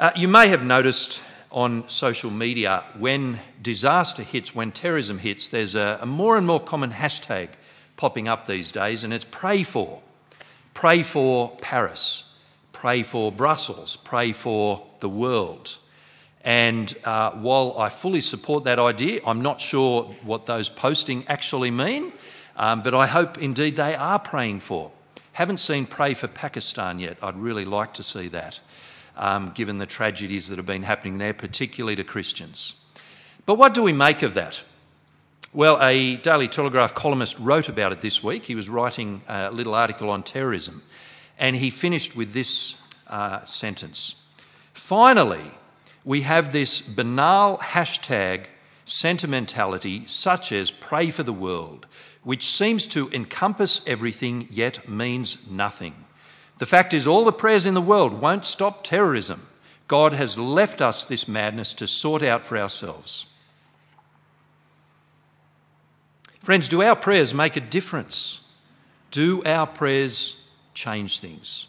You may have noticed on social media when disaster hits, when terrorism hits, there's a more and more common hashtag popping up these days, and it's pray for. Pray for Paris, pray for Brussels, pray for the world. And while I fully support that idea, I'm not sure what those posting actually mean, but I hope indeed they are praying for. Haven't seen pray for Pakistan yet. I'd really like to see that, given the tragedies that have been happening there, particularly to Christians. But what do we make of that? Well, a Daily Telegraph columnist wrote about it this week. He was writing a little article on terrorism, and he finished with this sentence. Finally, we have this banal hashtag sentimentality such as pray for the world, which seems to encompass everything yet means nothing. The fact is, all the prayers in the world won't stop terrorism. God has left us this madness to sort out for ourselves. Friends, do our prayers make a difference? Do our prayers change things?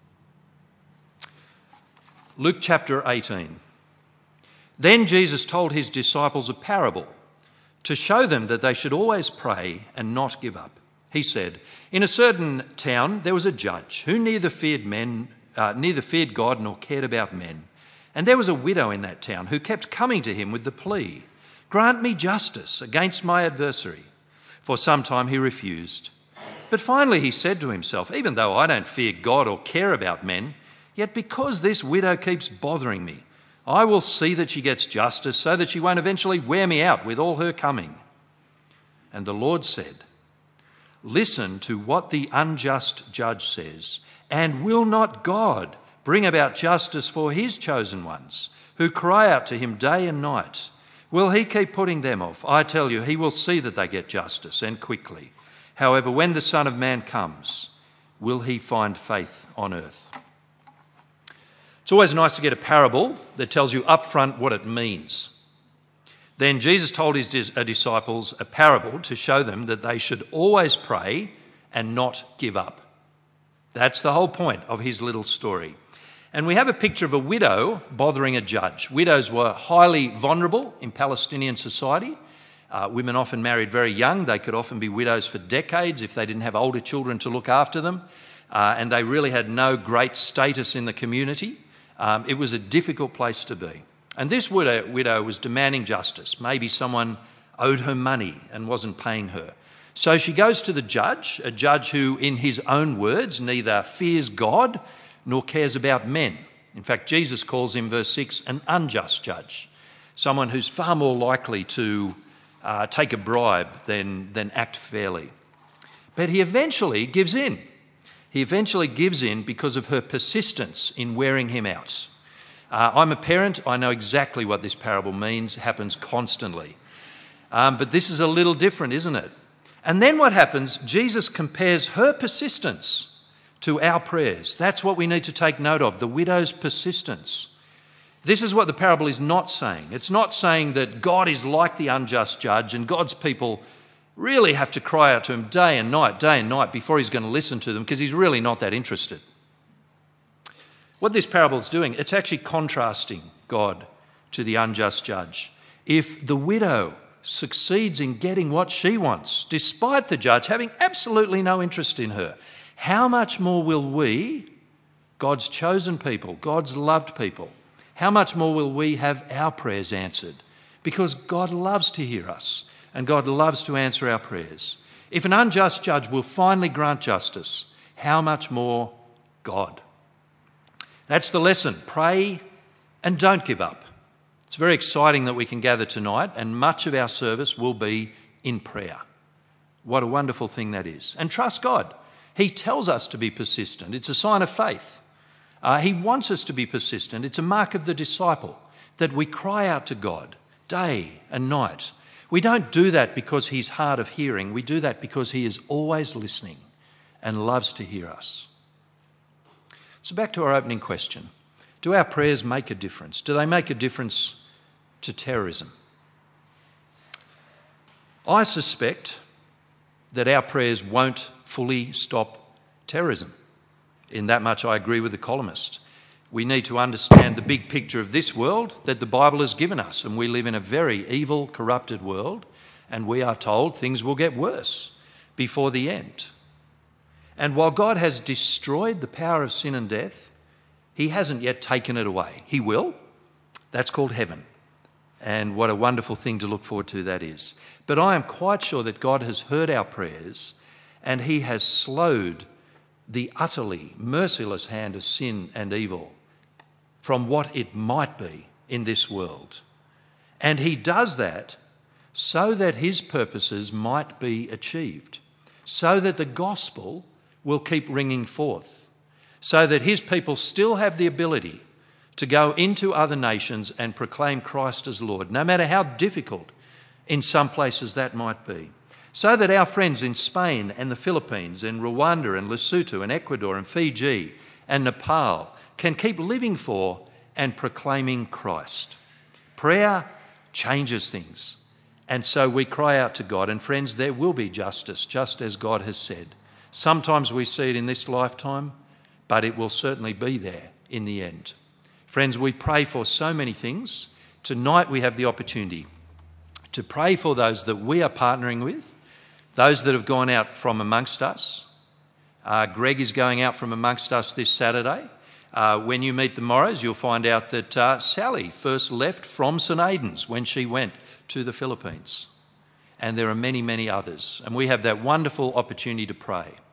Luke chapter 18. Then Jesus told his disciples a parable to show them that they should always pray and not give up. He said, in a certain town there was a judge who neither feared God nor cared about men. And there was a widow in that town who kept coming to him with the plea, grant me justice against my adversary. For some time he refused. But finally he said to himself, even though I don't fear God or care about men, yet because this widow keeps bothering me, I will see that she gets justice so that she won't eventually wear me out with all her coming. And the Lord said, listen to what the unjust judge says, and will not God bring about justice for his chosen ones, who cry out to him day and night? Will he keep putting them off? I tell you, he will see that they get justice, and quickly. However, when the Son of Man comes, will he find faith on earth? It's always nice to get a parable that tells you up front what it means. Then Jesus told his disciples a parable to show them that they should always pray and not give up. That's the whole point of his little story. And we have a picture of a widow bothering a judge. Widows were highly vulnerable in Palestinian society. Women often married very young. They could often be widows for decades if they didn't have older children to look after them. And they really had no great status in the community. It was a difficult place to be. And this widow was demanding justice. Maybe someone owed her money and wasn't paying her. So she goes to the judge, a judge who, in his own words, neither fears God nor cares about men. In fact, Jesus calls him, verse 6, an unjust judge, someone who's far more likely to take a bribe than act fairly. But he eventually gives in. He eventually gives in because of her persistence in wearing him out. I'm a parent. I know exactly what this parable means. It happens constantly. But this is a little different, isn't it? And then what happens? Jesus compares her persistence to our prayers. That's what we need to take note of, the widow's persistence. This is what the parable is not saying. It's not saying that God is like the unjust judge and God's people really have to cry out to him day and night before he's going to listen to them, because he's really not that interested. What this parable is doing, it's actually contrasting God to the unjust judge. If the widow succeeds in getting what she wants, despite the judge having absolutely no interest in her, how much more will we, God's chosen people, God's loved people, how much more will we have our prayers answered? Because God loves to hear us and God loves to answer our prayers. If an unjust judge will finally grant justice, how much more God? That's the lesson. Pray and don't give up. It's very exciting that we can gather tonight, and much of our service will be in prayer. What a wonderful thing that is. And trust God. He tells us to be persistent. It's a sign of faith. He wants us to be persistent. It's a mark of the disciple that we cry out to God day and night. We don't do that because he's hard of hearing. We do that because he is always listening and loves to hear us. So back to our opening question. Do our prayers make a difference? Do they make a difference to terrorism? I suspect that our prayers won't fully stop terrorism. In that much I agree with the columnist. We need to understand the big picture of this world that the Bible has given us, and we live in a very evil, corrupted world, and we are told things will get worse before the end. And while God has destroyed the power of sin and death, he hasn't yet taken it away. He will. That's called heaven. And what a wonderful thing to look forward to that is. But I am quite sure that God has heard our prayers, and he has slowed the utterly merciless hand of sin and evil from what it might be in this world. And he does that so that his purposes might be achieved, so that the gospel will keep ringing forth, so that his people still have the ability to go into other nations and proclaim Christ as Lord, no matter how difficult in some places that might be. So that our friends in Spain and the Philippines and Rwanda and Lesotho and Ecuador and Fiji and Nepal can keep living for and proclaiming Christ. Prayer changes things. And so we cry out to God. And friends, there will be justice, just as God has said. Sometimes we see it in this lifetime, but it will certainly be there in the end. Friends, we pray for so many things. Tonight we have the opportunity to pray for those that we are partnering with, those that have gone out from amongst us. Greg is going out from amongst us this Saturday. When you meet the Morrows, you'll find out that Sally first left from St Aidan's when she went to the Philippines. And there are many, many others. And we have that wonderful opportunity to pray.